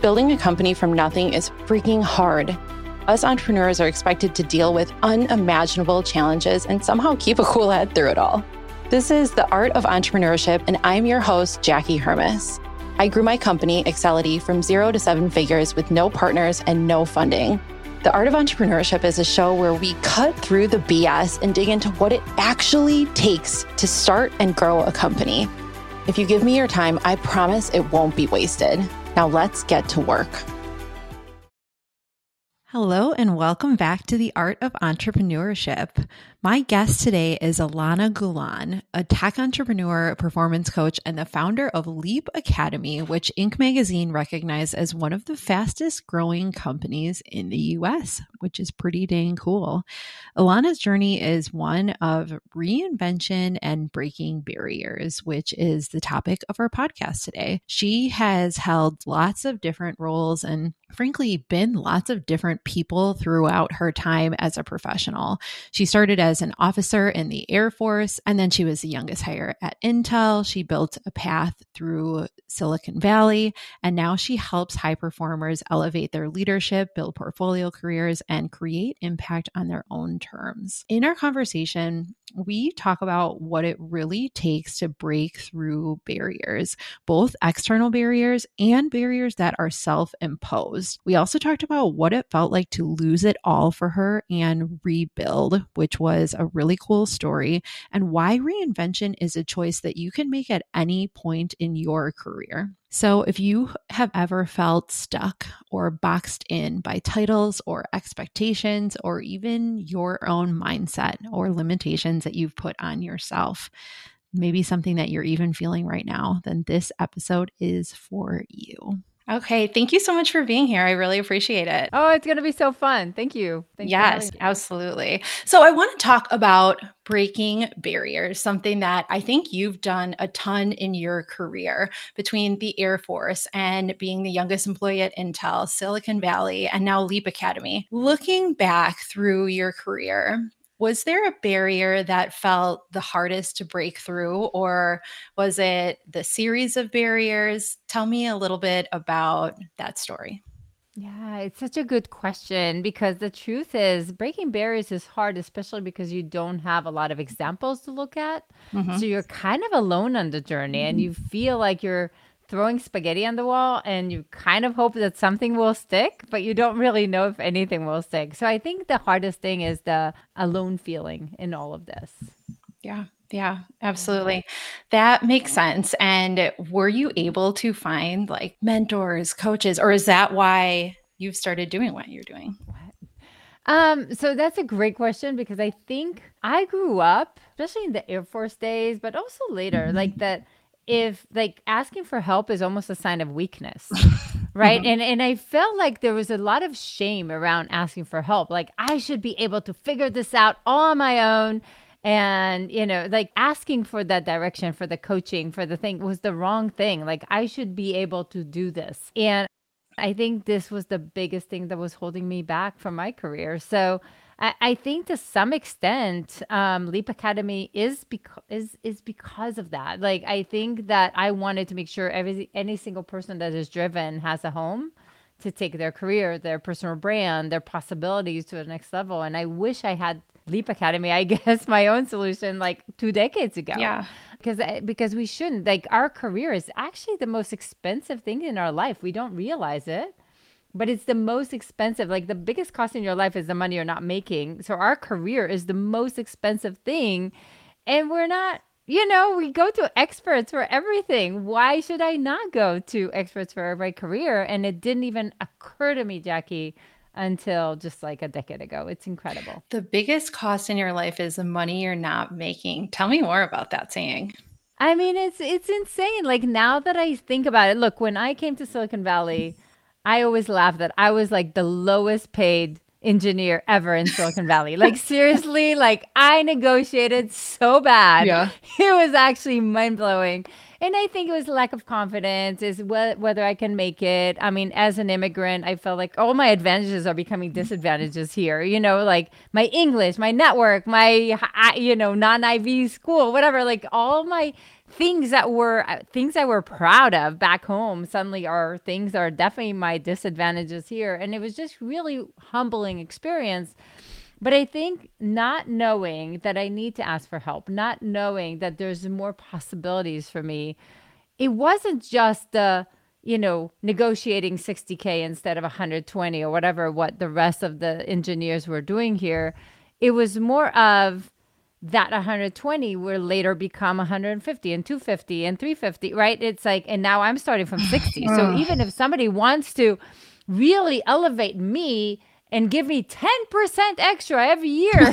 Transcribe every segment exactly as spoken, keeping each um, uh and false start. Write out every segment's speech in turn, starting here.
Building a company from nothing is freaking hard. Us entrepreneurs are expected to deal with unimaginable challenges and somehow keep a cool head through it all. This is The Art of Entrepreneurship, and I'm your host, Jackie Hermes. I grew my company, Excelity, from zero to seven figures with no partners and no funding. The Art of Entrepreneurship is a show where we cut through the B S and dig into what it actually takes to start and grow a company. If you give me your time, I promise it won't be wasted. Now let's get to work. Hello and welcome back to The Art of Entrepreneurship. My guest today is Alana Gulan, a tech entrepreneur, performance coach, and the founder of Leap Academy, which Inc magazine recognized as one of the fastest growing companies in the U S, which is pretty dang cool. Alana's journey is one of reinvention and breaking barriers, which is the topic of our podcast today. She has held lots of different roles and frankly been lots of different people throughout her time as a professional. She started as an officer in the Air Force, and then she was the youngest hire at Intel. She built a path through Silicon Valley, and now she helps high performers elevate their leadership, build portfolio careers, and create impact on their own terms. In our conversation, we talk about what it really takes to break through barriers, both external barriers and barriers that are self-imposed. We also talked about what it felt like to lose it all for her and rebuild, which was a really cool story, and why reinvention is a choice that you can make at any point in your career. So if you have ever felt stuck or boxed in by titles or expectations or even your own mindset or limitations that you've put on yourself, maybe something that you're even feeling right now, then this episode is for you. Okay, thank you so much for being here. I really appreciate it. Oh, it's going to be so fun. Thank you. Thanks yes, absolutely. So I want to talk about breaking barriers, something that I think you've done a ton in your career between the Air Force and being the youngest employee at Intel, Silicon Valley, and now Leap Academy. Looking back through your career, was there a barrier that felt the hardest to break through, or was it the series of barriers? Tell me a little bit about that story. Yeah, it's such a good question because the truth is breaking barriers is hard, especially because you don't have a lot of examples to look at. Mm-hmm. So you're kind of alone on the journey mm-hmm. and you feel like you're throwing spaghetti on the wall and you kind of hope that something will stick, but you don't really know if anything will stick. So I think the hardest thing is the alone feeling in all of this. Yeah. Yeah, absolutely. That makes sense. And were you able to find like mentors, coaches, or is that why you've started doing what you're doing? Um, so that's a great question because I think I grew up, especially in the Air Force days, but also later, mm-hmm. like that if like asking for help is almost a sign of weakness, right? Mm-hmm. And and I felt like there was a lot of shame around asking for help. Like I should be able to figure this out all on my own. And, you know, like asking for that direction, for the coaching, for the thing was the wrong thing. Like I should be able to do this. And I think this was the biggest thing that was holding me back from my career. So I, I think to some extent, um, Leap Academy is, beca- is, is because of that. Like, I think that I wanted to make sure every any single person that is driven has a home to take their career, their personal brand, their possibilities to the next level. And I wish I had Leap Academy, I guess, my own solution like two decades ago. Yeah. Because because we shouldn't. Like our career is actually the most expensive thing in our life. We don't realize it, but it's the most expensive. Like the biggest cost in your life is the money you're not making. So our career is the most expensive thing. And we're not, you know, we go to experts for everything. Why should I not go to experts for my career? And it didn't even occur to me, Jackie, until just like a decade ago. It's incredible. The biggest cost in your life is the money you're not making. Tell me more about that saying. I mean, it's it's insane. Like now that I think about it, look, when I came to Silicon Valley, I always laugh that I was like the lowest paid engineer ever in Silicon Valley. Like seriously, like I negotiated so bad. Yeah. It was actually mind blowing. And I think it was lack of confidence, is wh- whether I can make it. I mean, as an immigrant, I felt like all my advantages are becoming disadvantages here. You know, like my English, my network, my, you know, non-I V school, whatever, like all my things that were uh, things I were proud of back home suddenly are things that are definitely my disadvantages here. And it was just really humbling experience. But I think not knowing that I need to ask for help, not knowing that there's more possibilities for me, it wasn't just the, you know, negotiating sixty K instead of one hundred twenty or whatever, what the rest of the engineers were doing here. It was more of that one hundred twenty will later become one hundred fifty and two hundred fifty and three hundred fifty, right? It's like, and now I'm starting from sixty. So even if somebody wants to really elevate me and give me ten percent extra every year,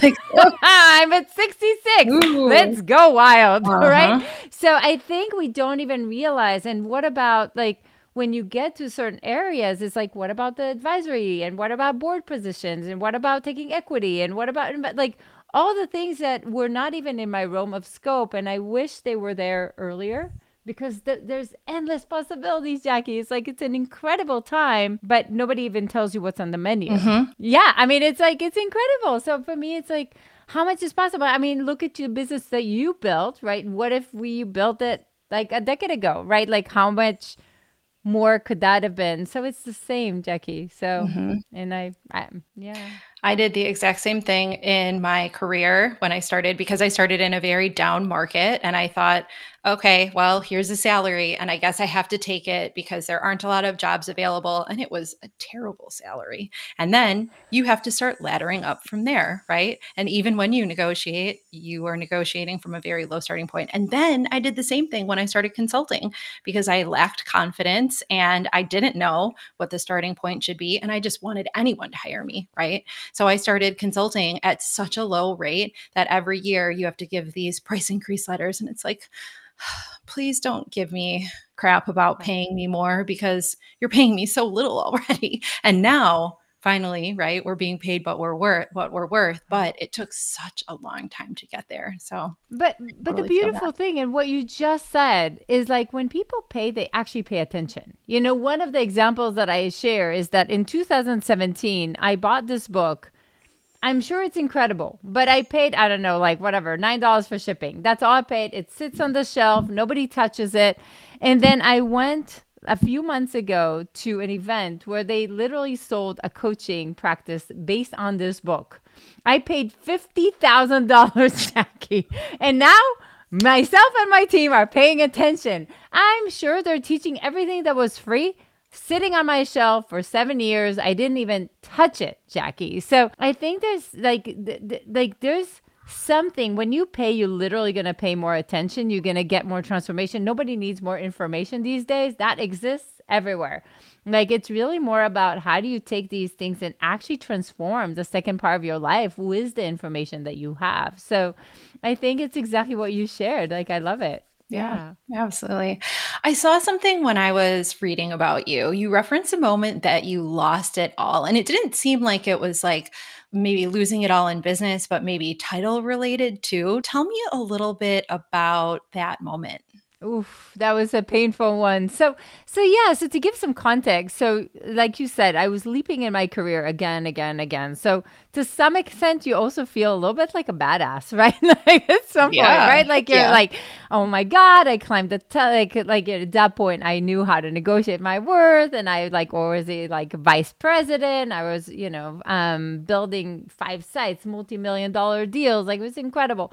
I'm at sixty-six. Ooh. Let's go wild, uh-huh. right? So I think we don't even realize. And what about like, when you get to certain areas, it's like, what about the advisory? And what about board positions? And what about taking equity? And what about like all the things that were not even in my realm of scope? And I wish they were there earlier, because th- there's endless possibilities, Jackie. It's like, it's an incredible time, but nobody even tells you what's on the menu. Mm-hmm. Yeah. I mean, it's like, it's incredible. So for me, it's like, how much is possible? I mean, look at your business that you built, right? What if we built it like a decade ago, right? Like how much more could that have been? So it's the same, Jackie. So, mm-hmm. and I, I, yeah. I did the exact same thing in my career when I started, because I started in a very down market, and I thought, okay, well, here's a salary and I guess I have to take it because there aren't a lot of jobs available. And it was a terrible salary. And then you have to start laddering up from there, right? And even when you negotiate, you are negotiating from a very low starting point. And then I did the same thing when I started consulting, because I lacked confidence and I didn't know what the starting point should be. And I just wanted anyone to hire me, right? So I started consulting at such a low rate that every year you have to give these price increase letters. And it's like, please don't give me crap about paying me more, because you're paying me so little already. And now finally, right, we're being paid what we're worth, what we're worth, but it took such a long time to get there. So, but, but totally the beautiful thing and what you just said is like, when people pay, they actually pay attention. You know, one of the examples that I share is that in two thousand seventeen, I bought this book. I'm sure it's incredible, but I paid, I don't know, like whatever, nine dollars for shipping. That's all I paid. It sits on the shelf. Nobody touches it. And then I went a few months ago to an event where they literally sold a coaching practice based on this book. I paid fifty thousand dollars, Jackie. And now myself and my team are paying attention. I'm sure they're teaching everything that was free, sitting on my shelf for seven years. I didn't even touch it, Jackie. So I think there's like, th- th- like there's something when you pay, you're literally going to pay more attention. You're going to get more transformation. Nobody needs more information these days. That exists everywhere. Like, it's really more about how do you take these things and actually transform the second part of your life with the information that you have. So I think it's exactly what you shared. Like, I love it. Yeah, yeah, absolutely. I saw something when I was reading about you. You referenced a moment that you lost it all. And it didn't seem like it was like maybe losing it all in business, but maybe title related too. Tell me a little bit about that moment. Oof, that was a painful one. So, so yeah, so to give some context, so like you said, I was leaping in my career again, again, again. So to some extent, you also feel a little bit like a badass, right? Like at some yeah. point, right? Like you're yeah. like, oh my God, I climbed the, t- like, like at that point, I knew how to negotiate my worth, and I like, or was it like vice president? I was, you know, um, building five sites, multi-million dollar deals. Like, it was incredible.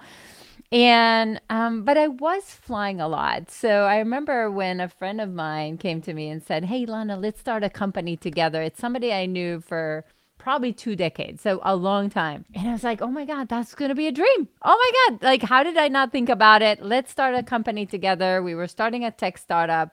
And, um, but I was flying a lot. So I remember when a friend of mine came to me and said, hey, Lana, let's start a company together. It's somebody I knew for probably two decades. So a long time. And I was like, oh my God, that's going to be a dream. Oh my God. Like, how did I not think about it? Let's start a company together. We were starting a tech startup.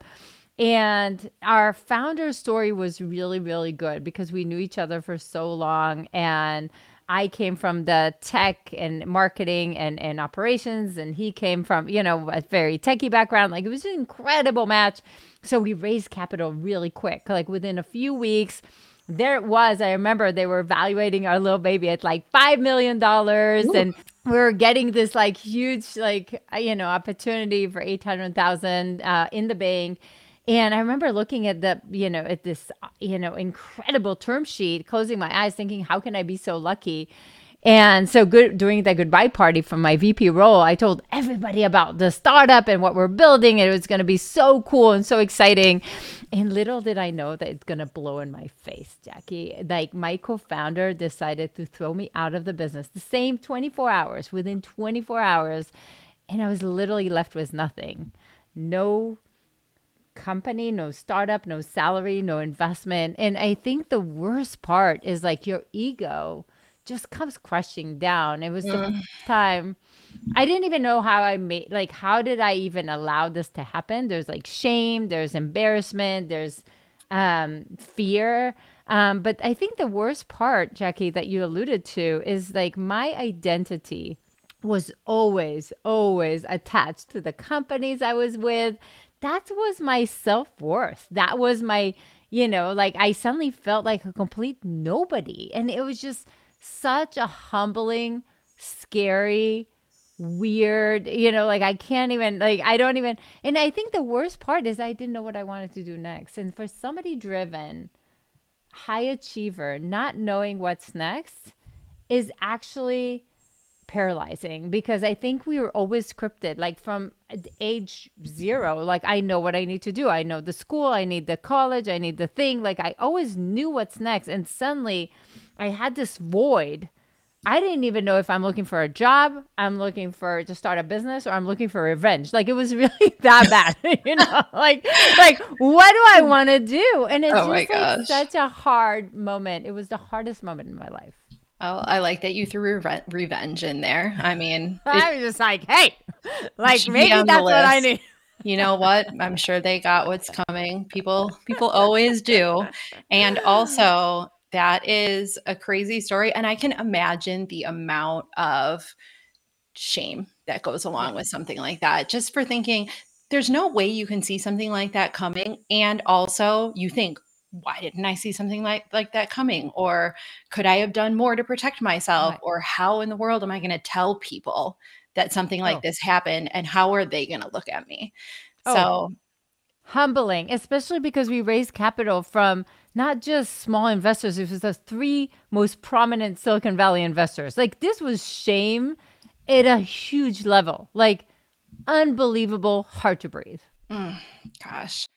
And our founder story was really, really good because we knew each other for so long. And I came from the tech and marketing and, and operations, and he came from, you know, a very techie background. Like, it was an incredible match. So we raised capital really quick. Like, within a few weeks, there it was. I remember they were evaluating our little baby at like five million dollars. Ooh. And we were getting this like huge, like, you know, opportunity for eight hundred thousand uh, in the bank. And I remember looking at the, you know, at this, you know, incredible term sheet, closing my eyes thinking, how can I be so lucky? And so good during the goodbye party from my V P role, I told everybody about the startup and what we're building. And it was going to be so cool and so exciting. And little did I know that it's going to blow in my face, Jackie. Like my co-founder decided to throw me out of the business the same twenty-four hours, within twenty-four hours. And I was literally left with nothing. No company, no startup, no salary, no investment. And I think the worst part is like your ego just comes crushing down. It was the Mm. first time I didn't even know how I made, like, how did I even allow this to happen? There's like shame, there's embarrassment, there's um, fear. Um, but I think the worst part, Jackie, that you alluded to is like my identity was always, always attached to the companies I was with. That was my self-worth. That was my, you know, like I suddenly felt like a complete nobody. And it was just such a humbling, scary, weird, you know, like I can't even, like, I don't even, and I think the worst part is I didn't know what I wanted to do next. And for somebody driven, high achiever, not knowing what's next is actually paralyzing because I think we were always scripted, like from age zero, like I know what I need to do. I know the school, I need the college, I need the thing. Like I always knew what's next. And suddenly I had this void. I didn't even know if I'm looking for a job, I'm looking for to start a business, or I'm looking for revenge. Like it was really that bad, you know, like, like what do I want to do? And it's Oh my just like gosh. such a hard moment. It was the hardest moment in my life. Oh, I like that you threw reve- revenge in there. I mean, it I was just like, hey, like should be maybe on the that's what I list. need. You know what? I'm sure they got what's coming. People, people always do. And also, that is a crazy story. And I can imagine the amount of shame that goes along with something like that, just for thinking there's no way you can see something like that coming. And also, you think, why didn't I see something like, like that coming? Or could I have done more to protect myself? Right. Or how in the world am I going to tell people that something like Oh, this happened? And how are they going to look at me? oh, So, humbling, especially because we raised capital from not just small investors. It was the three most prominent Silicon Valley investors. Like this was shame at a huge level, like unbelievable, hard to breathe. mm, gosh.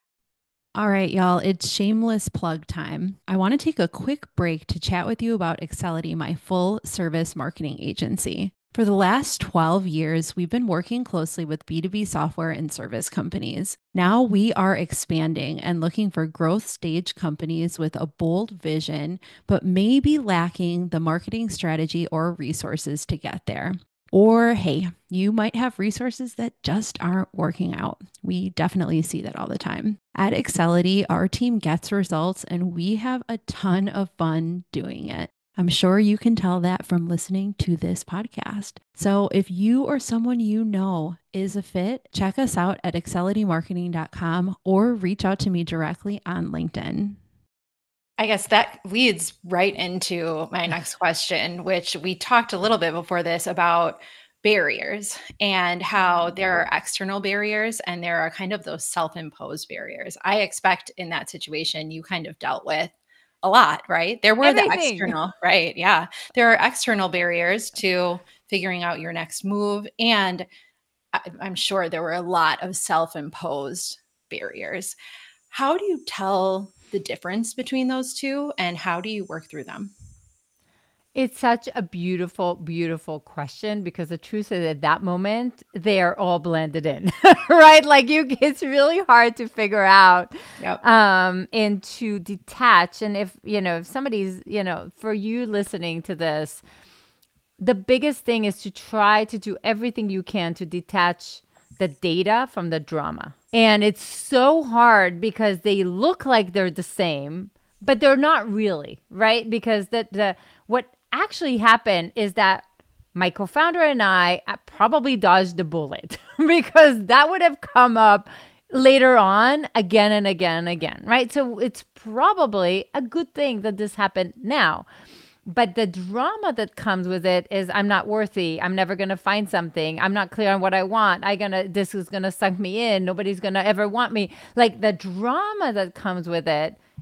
All right, y'all, it's shameless plug time. I want to take a quick break to chat with you about Excelity, my full service marketing agency. For the last twelve years, we've been working closely with B two B software and service companies. Now we are expanding and looking for growth stage companies with a bold vision, but maybe lacking the marketing strategy or resources to get there. Or, hey, you might have resources that just aren't working out. We definitely see that all the time. At Excelity, our team gets results and we have a ton of fun doing it. I'm sure you can tell that from listening to this podcast. So if you or someone you know is a fit, check us out at excelity marketing dot com or reach out to me directly on LinkedIn. I guess that leads right into my next question, which we talked a little bit before this about barriers and how there are external barriers and there are kind of those self-imposed barriers. I expect in that situation you kind of dealt with a lot, right? There were the Everything. external, right? Yeah. There are external barriers to figuring out your next move. And I, I'm sure there were a lot of self-imposed barriers. How do you tell the difference between those two and how do you work through them? It's such a beautiful, beautiful question because the truth is at that moment, they are all blended in, right? Like you, it's really hard to figure out Yep. um, and to detach. And if, you know, if somebody's, you know, for you listening to this, the biggest thing is to try to do everything you can to detach the data from the drama. And it's so hard because they look like they're the same, but they're not really, right? Because the, the what actually happened is that my co-founder and I probably dodged a bullet because that would have come up later on again and again and again, right? So it's probably a good thing that this happened now. But the drama that comes with it is I'm not worthy. I'm never going to find something. I'm not clear on what I want. I gonna this is going to suck me in. Nobody's going to ever want me. Like the drama that comes with it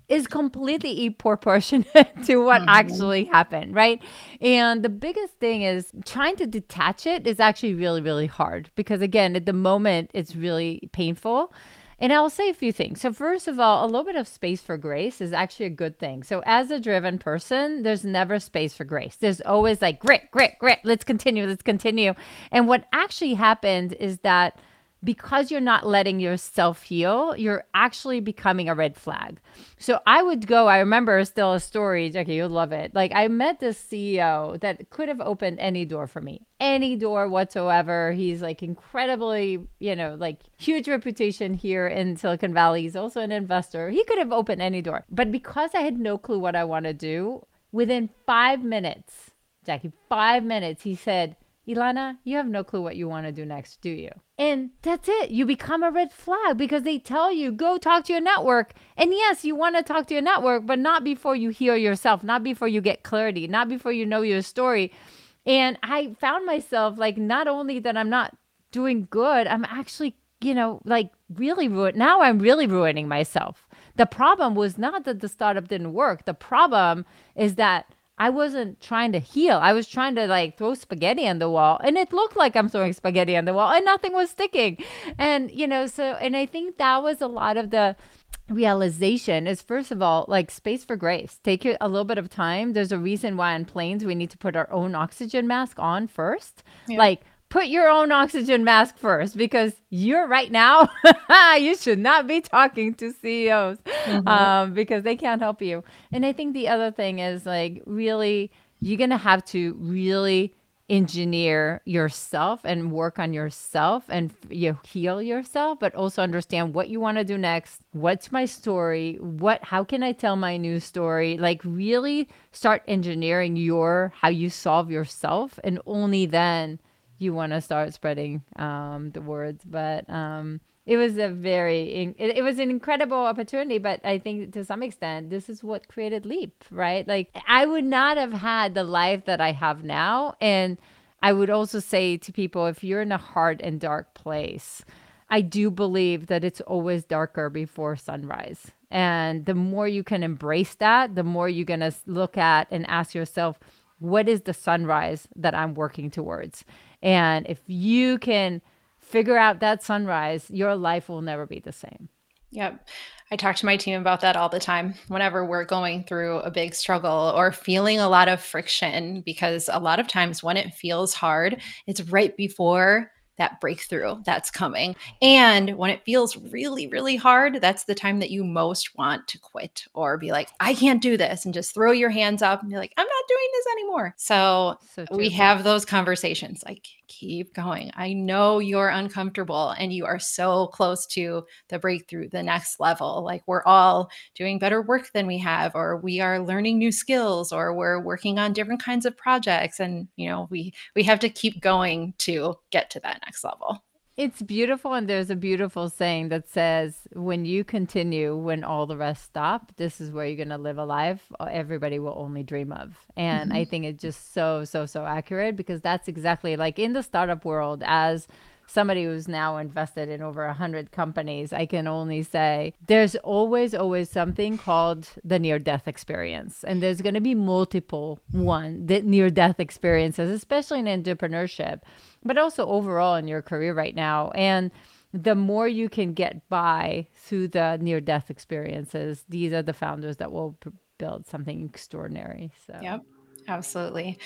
is completely proportionate to what Mhm. actually happened, right? And the biggest thing is trying to detach it is actually really, really hard because, again, at the moment, it's really painful. And I'll say a few things. So, first of all, a little bit of space for grace is actually a good thing. So, as a driven person, there's never space for grace. There's always like grit, grit, grit. Let's continue. Let's continue. And what actually happened is that because you're not letting yourself heal, you're actually becoming a red flag. So I would go, I remember still a story, Jackie, you'll love it. Like I met this C E O that could have opened any door for me, any door whatsoever. He's like incredibly, you know, like huge reputation here in Silicon Valley. He's also an investor. He could have opened any door. But because I had no clue what I want to do, within five minutes, Jackie, five minutes, he said, Ilana, you have no clue what you want to do next, do you? And that's it. You become a red flag because they tell you, go talk to your network. And yes, you want to talk to your network, but not before you heal yourself, not before you get clarity, not before you know your story. And I found myself like, not only that I'm not doing good, I'm actually, you know, like really ruined. Now I'm really ruining myself. The problem was not that the startup didn't work. The problem is that I wasn't trying to heal. I was trying to like throw spaghetti on the wall, and it looked like I'm throwing spaghetti on the wall and nothing was sticking. And, you know, so, and I think that was a lot of the realization is, first of all, like space for grace. Take it a little bit of time. There's a reason why on planes we need to put our own oxygen mask on first. Yeah. Like, put your own oxygen mask first because you're right now, you should not be talking to C E Os mm-hmm. um, because they can't help you. And I think the other thing is like really, you're going to have to really engineer yourself and work on yourself and you heal yourself, but also understand what you want to do next. What's my story? What, how can I tell my new story? Like really start engineering your, how you solve yourself. And only then you want to start spreading um, the words. But um, it was a very, it, it was an incredible opportunity. But I think to some extent, this is what created Leap, right? Like I would not have had the life that I have now. And I would also say to people, if you're in a hard and dark place, I do believe that it's always darker before sunrise. And the more you can embrace that, the more you're going to look at and ask yourself, what is the sunrise that I'm working towards? And if you can figure out that sunrise, your life will never be the same. Yep. I talk to my team about that all the time whenever we're going through a big struggle or feeling a lot of friction, because a lot of times when it feels hard, it's right before that breakthrough that's coming. And when it feels really, really hard, that's the time that you most want to quit or be like, I can't do this, and just throw your hands up and be like, I'm not doing this anymore. So, so we have those conversations like, keep going. I know you're uncomfortable and you are so close to the breakthrough, the next level. Like we're all doing better work than we have, or we are learning new skills, or we're working on different kinds of projects. And, you know, we, we have to keep going to get to that next level. It's beautiful. And there's a beautiful saying that says, when you continue, when all the rest stop, this is where you're going to live a life everybody will only dream of. And mm-hmm. I think it's just so, so, so accurate, because that's exactly like in the startup world, as somebody who's now invested in over a hundred companies, I can only say there's always, always something called the near-death experience. And there's going to be multiple one, the near-death experiences, especially in entrepreneurship, but also overall in your career right now. And the more you can get by through the near-death experiences, these are the founders that will p- build something extraordinary. So. Yep. Absolutely.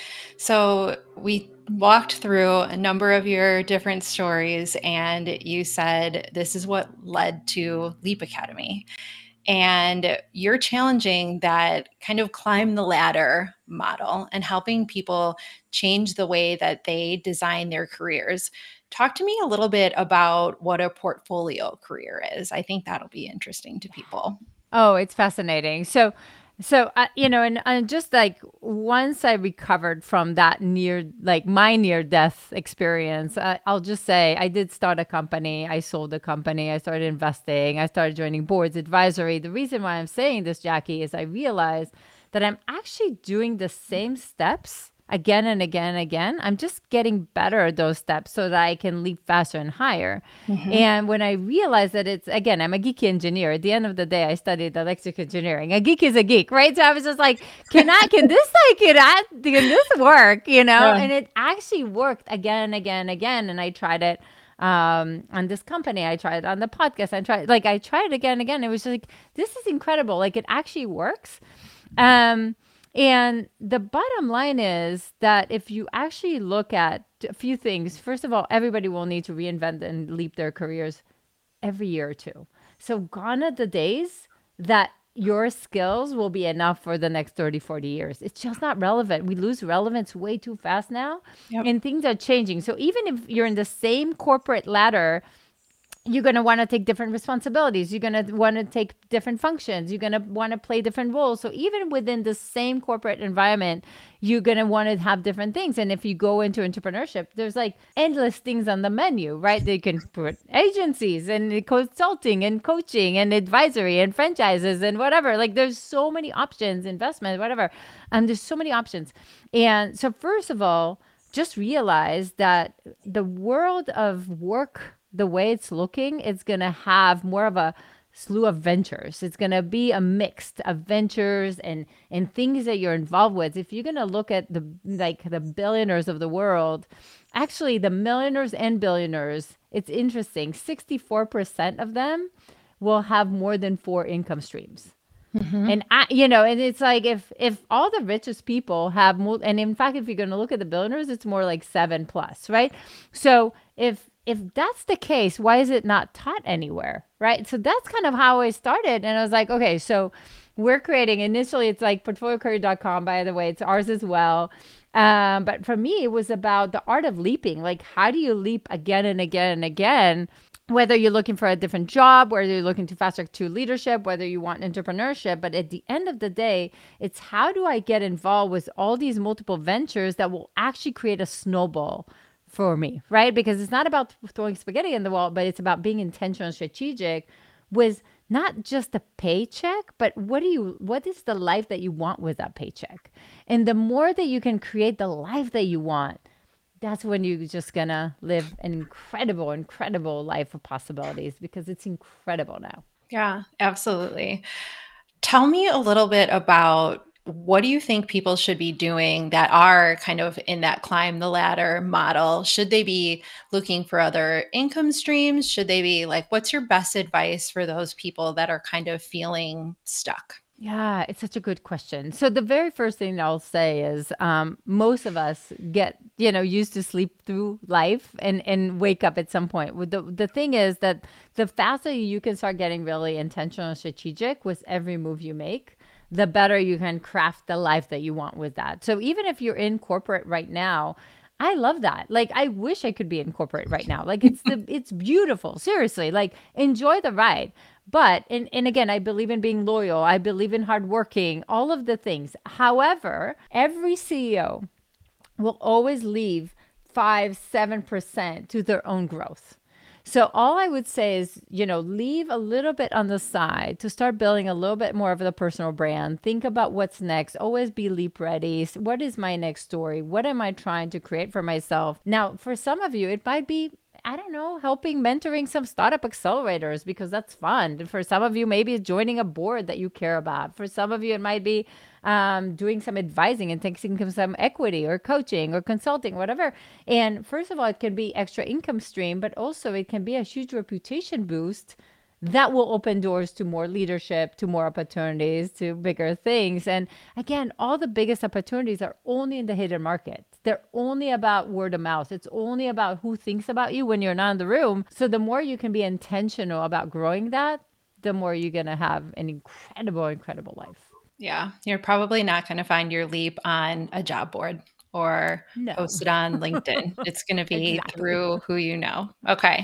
So we walked through a number of your different stories, and you said this is what led to Leap Academy. And you're challenging that kind of climb the ladder model and helping people change the way that they design their careers. Talk to me a little bit about what a portfolio career is. I think that'll be interesting to people. Oh, it's fascinating. So So, uh, you know, and, and just like once I recovered from that near, like my near death experience, uh, I'll just say I did start a company. I sold a company. I started investing. I started joining boards, advisory. The reason why I'm saying this, Jackie, is I realized that I'm actually doing the same steps again and again and again, I'm just getting better at those steps so that I can leap faster and higher. Mm-hmm. And when I realized that it's, again, I'm a geeky engineer. At the end of the day, I studied electrical engineering. A geek is a geek, right? So I was just like, can I, can this, like, can, I, can this work, you know? Yeah. And it actually worked again and again and again. And I tried it um, on this company. I tried it on the podcast. I tried, like, I tried it again and again. It was just like, this is incredible. Like, it actually works. Um, And the bottom line is that if you actually look at a few things, first of all, everybody will need to reinvent and leap their careers every year or two. So gone are the days that your skills will be enough for the next thirty, forty years. It's just not relevant. We lose relevance way too fast now. Yep. And things are changing. So even if you're in the same corporate ladder, you're going to want to take different responsibilities. You're going to want to take different functions. You're going to want to play different roles. So even within the same corporate environment, you're going to want to have different things. And if you go into entrepreneurship, there's like endless things on the menu, right? They can put agencies and consulting and coaching and advisory and franchises and whatever. Like there's so many options, investment, whatever. And there's so many options. And so first of all, just realize that the world of work, the way it's looking, it's going to have more of a slew of ventures. It's going to be a mix of ventures and, and things that you're involved with. If you're going to look at the, like the billionaires of the world, actually the millionaires and billionaires, it's interesting. sixty-four percent of them will have more than four income streams. Mm-hmm. And I, you know, and it's like if if all the richest people have more, and in fact, if you're going to look at the billionaires, it's more like seven plus, right? So if if that's the case, why is it not taught anywhere, right? So that's kind of how I started, and I was like, okay, so we're creating. Initially, it's like portfolio career dot com. By the way, it's ours as well. Um, but for me, it was about the art of leaping. Like, how do you leap again and again and again? Whether you're looking for a different job, whether you're looking to fast track to leadership, whether you want entrepreneurship. But at the end of the day, it's how do I get involved with all these multiple ventures that will actually create a snowball for me, right? Because it's not about throwing spaghetti in the wall, but it's about being intentional and strategic with not just a paycheck, but what do you, what is the life that you want with that paycheck? And the more that you can create the life that you want, that's when you're just gonna live an incredible, incredible life of possibilities, because it's incredible now. Yeah, absolutely. Tell me a little bit about what do you think people should be doing that are kind of in that climb the ladder model? Should they be looking for other income streams? Should they be like, what's your best advice for those people that are kind of feeling stuck? Yeah, it's such a good question. So the very first thing I'll say is um, most of us get, you know, used to sleep through life and, and wake up at some point. The, the thing is that the faster you can start getting really intentional and strategic with every move you make, the better you can craft the life that you want with that. So even if you're in corporate right now, I love that. Like, I wish I could be in corporate right now. Like, it's the, it's beautiful. Seriously, like, enjoy the ride. But, and, and again, I believe in being loyal. I believe in hardworking, all of the things. However, every C E O will always leave five, seven percent to their own growth. So all I would say is, you know, leave a little bit on the side to start building a little bit more of the personal brand. Think about what's next. Always be leap ready. What is my next story? What am I trying to create for myself? Now, for some of you, it might be, I don't know, helping mentoring some startup accelerators, because that's fun. For some of you, maybe it's joining a board that you care about. For some of you, it might be um, doing some advising and taking some equity or coaching or consulting, whatever. And first of all, it can be extra income stream, but also it can be a huge reputation boost that will open doors to more leadership, to more opportunities, to bigger things. And again, all the biggest opportunities are only in the hidden market. They're only about word of mouth. It's only about who thinks about you when you're not in the room. So the more you can be intentional about growing that, the more you're going to have an incredible, incredible life. Yeah. You're probably not going to find your leap on a job board or no. posted on LinkedIn. It's going to be exactly. through who you know. Okay.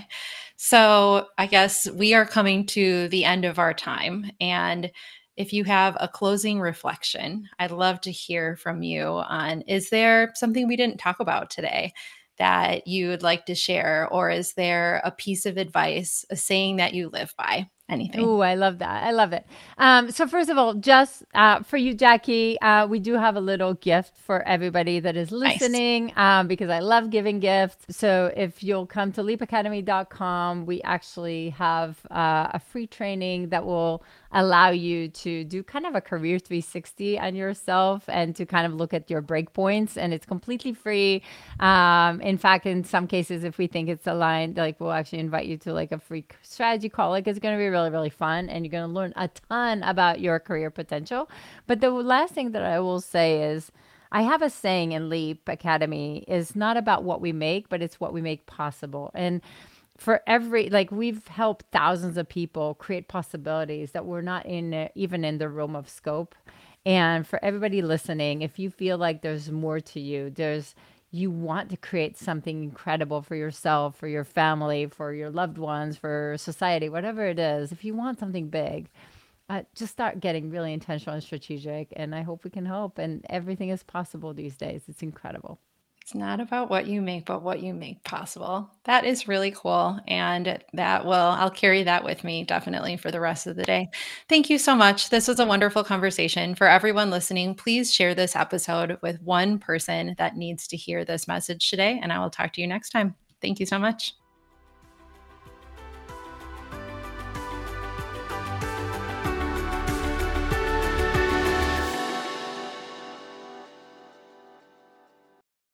So I guess we are coming to the end of our time. And if you have a closing reflection, I'd love to hear from you on, is there something we didn't talk about today that you would like to share? Or is there a piece of advice, a saying that you live by? anything. Oh, I love that. I love it. Um, so first of all, just uh, for you, Jackie, uh, we do have a little gift for everybody that is listening, nice. um, because I love giving gifts. So if you'll come to leap academy dot com, we actually have uh, a free training that will allow you to do kind of a career three sixty on yourself and to kind of look at your breakpoints. And it's completely free. Um, in fact, in some cases, if we think it's aligned, like we'll actually invite you to like a free strategy call. Like it's going to be really, really fun. And you're going to learn a ton about your career potential. But the last thing that I will say is, I have a saying in Leap Academy is not about what we make, but it's what we make possible. And for every, like we've helped thousands of people create possibilities that were not in even in the realm of scope. And for everybody listening, if you feel like there's more to you, there's, you want to create something incredible for yourself, for your family, for your loved ones, for society, whatever it is, if you want something big, uh, just start getting really intentional and strategic. And I hope we can help. And everything is possible these days. It's incredible. It's not about what you make, but what you make possible. That is really cool. And that will, I'll carry that with me definitely for the rest of the day. Thank you so much. This was a wonderful conversation. For everyone listening, please share this episode with one person that needs to hear this message today. And I will talk to you next time. Thank you so much.